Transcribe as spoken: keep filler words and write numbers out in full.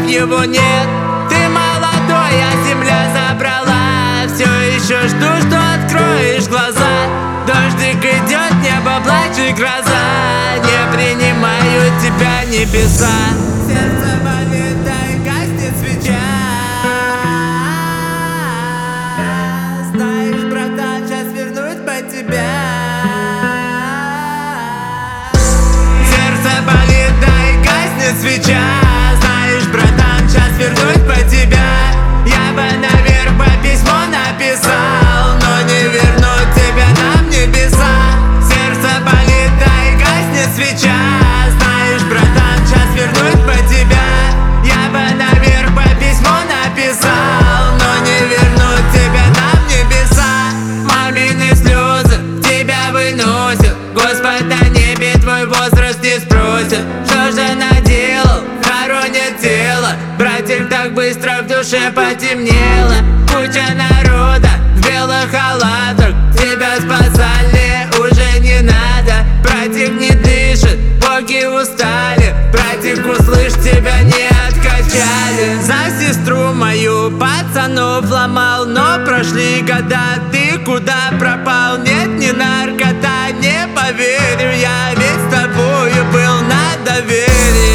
его нет. Ты молодой, а земля забрала. Все еще жду, что откроешь глаза. Дождик идет, небо плачет, гроза. Не принимают тебя небеса. Сердце болит, да и гаснет свеча. Знаешь, братан, сейчас вернусь по тебя. Сердце болит, да и гаснет свеча. Знаешь, братан, сейчас вернусь по тебя. Я бы наверх по письмо написал, но не вернуть тебя нам небеса. Сердце болит, да и гаснет свеча. Знаешь, братан, сейчас вернусь по тебя. Я бы наверх по письмо написал, но не вернуть тебя нам небеса. Мамины слезы тебя выносят. Господь на небе твой возраст не спросит. Что же наделал? Хоронят тело. Братик, так быстро в душе потемнело. Куча народа в белых халатах. Тебя спасали, уже не надо. Братик не дышит, боги устали. Братик, услышь, тебя не откачали. За сестру мою пацанов ломал, но прошли года, ты куда пропал? Нет, не наркота, не поверю, я ведь с тобою был на доверие.